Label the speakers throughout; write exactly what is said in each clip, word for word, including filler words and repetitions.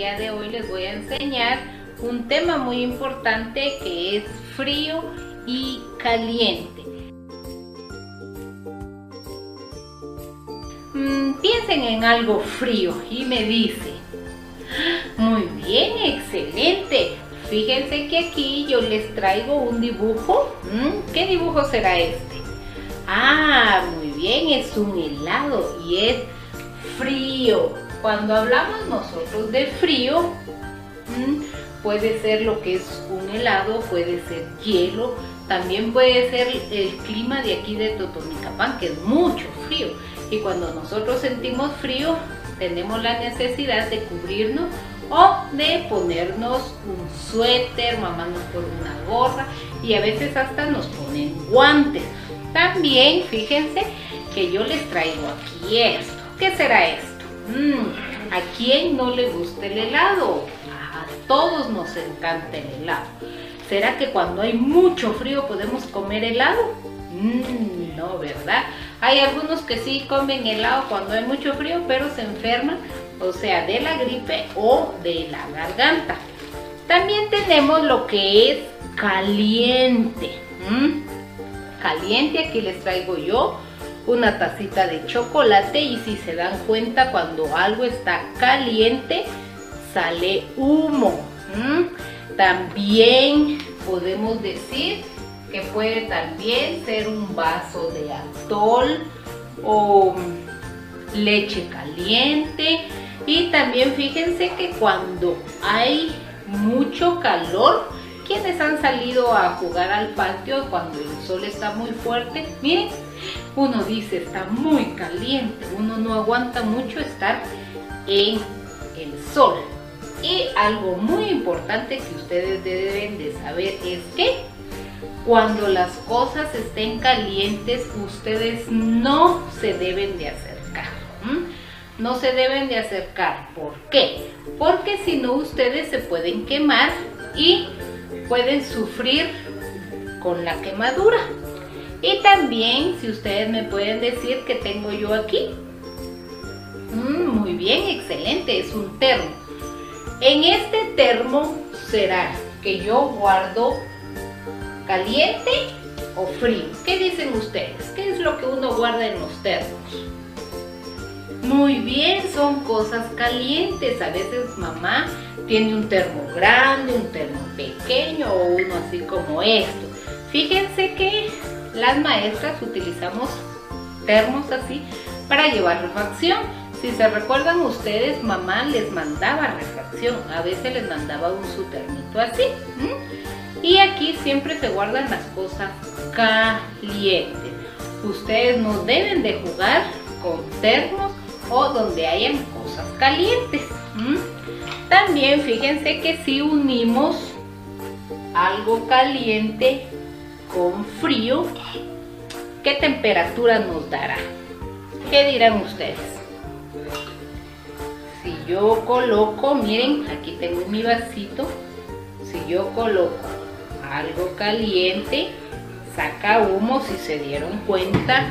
Speaker 1: día de hoy les voy a enseñar un tema muy importante que es frío y caliente. Mm, piensen en algo frío y me dicen, muy bien, excelente. Fíjense que aquí yo les traigo un dibujo. ¿Mm? ¿Qué dibujo será este? Ah, muy bien, es un helado y es frío. Cuando hablamos nosotros de frío, ¿Mm? puede ser lo que es un helado, puede ser hielo, también puede ser el clima de aquí de Totonicapán, que es mucho frío. Y cuando nosotros sentimos frío, tenemos la necesidad de cubrirnos o de ponernos un suéter, mamá nos pone una gorra y a veces hasta nos ponen guantes. También fíjense que yo les traigo aquí esto. ¿Qué será esto? Mm, ¿a quién no le gusta el helado? A todos nos encanta el helado. ¿Será que cuando hay mucho frío podemos comer helado? Mm, no, ¿verdad? Hay algunos que sí comen helado cuando hay mucho frío, pero se enferman, o sea, de la gripe o de la garganta. También tenemos lo que es caliente. ¿Mm? Caliente, aquí les traigo yo una tacita de chocolate y si se dan cuenta, cuando algo está caliente, sale humo. ¿Mm? También podemos decir que puede también ser un vaso de atol o leche caliente. Y también fíjense que cuando hay mucho calor, quienes han salido a jugar al patio cuando el sol está muy fuerte, miren, uno dice está muy caliente, uno no aguanta mucho estar en el sol. Y algo muy importante que ustedes deben de saber es que cuando las cosas estén calientes, ustedes no se deben de acercar. ¿Mm? No se deben de acercar. ¿Por qué? Porque si no, ustedes se pueden quemar y pueden sufrir con la quemadura. Y también, si ustedes me pueden decir qué tengo yo aquí. Mm, muy bien, excelente, es un termo. En este termo será que yo guardo caliente o frío. ¿Qué dicen ustedes? ¿Qué es lo que uno guarda en los termos? Muy bien, son cosas calientes. A veces mamá tiene un termo grande, un termo pequeño o uno así como esto. Fíjense que las maestras utilizamos termos así para llevar refacción. Si se recuerdan ustedes, mamá les mandaba refacción. A veces les mandaba un su termito así. ¿Mm? Y aquí siempre se guardan las cosas calientes. Ustedes no deben de jugar con termos o donde hayan cosas calientes. ¿Mm? También fíjense que si unimos algo caliente con frío, ¿qué temperatura nos dará? ¿Qué dirán ustedes? Si yo coloco, miren, aquí tengo mi vasito, si yo coloco algo caliente, saca humo, si se dieron cuenta,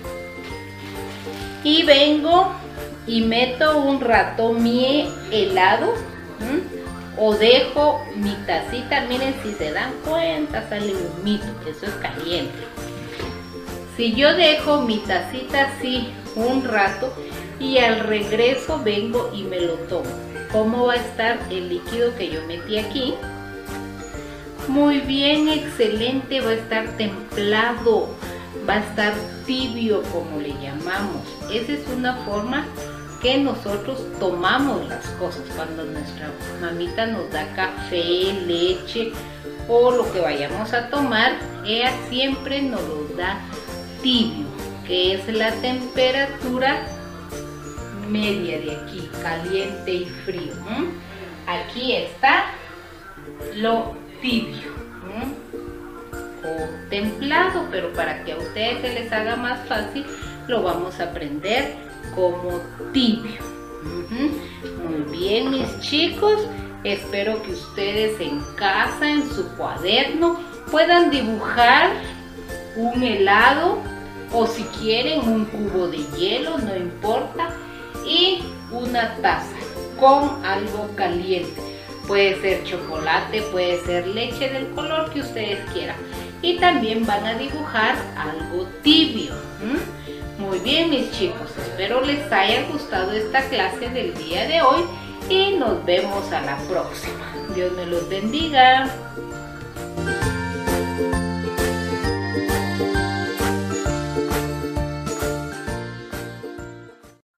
Speaker 1: y vengo y meto un rato mi helado, ¿m? o dejo mi tacita, miren, si se dan cuenta sale humito, eso es caliente. Si yo dejo mi tacita así un rato y al regreso vengo y me lo tomo, ¿cómo va a estar el líquido que yo metí aquí? Muy bien, excelente, va a estar templado, va a estar tibio como le llamamos. Esa es una forma que nosotros tomamos las cosas cuando nuestra mamita nos da café, leche o lo que vayamos a tomar. Ella siempre nos lo da tibio, que es la temperatura media de aquí, caliente y frío. ¿Mm? Aquí está lo tibio, ¿Mm? o templado, pero para que a ustedes se les haga más fácil, lo vamos a aprender como tibio. Uh-huh. Muy bien, mis chicos, espero que ustedes en casa, en su cuaderno, puedan dibujar un helado o si quieren un cubo de hielo, no importa, y una taza. con algo caliente. Puede ser chocolate, puede ser leche del color que ustedes quieran. Y también van a dibujar algo tibio. ¿Mm? Muy bien, mis chicos, espero les haya gustado esta clase del día de hoy y nos vemos a la próxima. Dios me los bendiga.